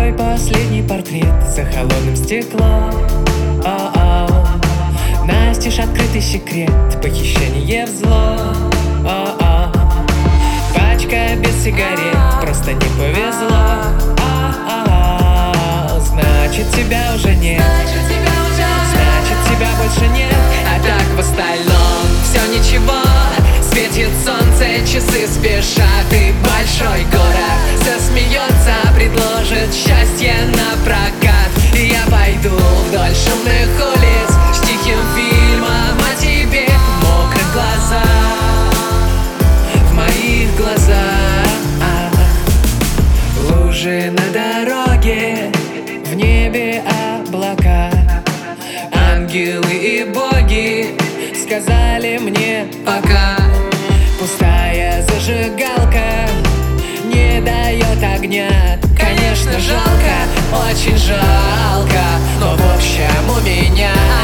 Твой последний портрет за холодным стеклом. О-о. Настежь открытый секрет, похищение взлом. О-о. Пачка без сигарет, просто не повезло. О-о. Значит, тебя уже нет. Значит, тебя больше нет. А так в остальном все ничего. Светит солнце, часы спешат, и большой город засмеется, предложит счастье на прокат. И я пойду вдоль шумных улиц с тихим фильмом о тебе в мокрых глазах, в моих глазах. Лужи на дороге, в небе облака. Ангелы и боги сказали мне пока. Пустая зажигалка не дает огня. Конечно, жалко, очень жалко, но в общем у меня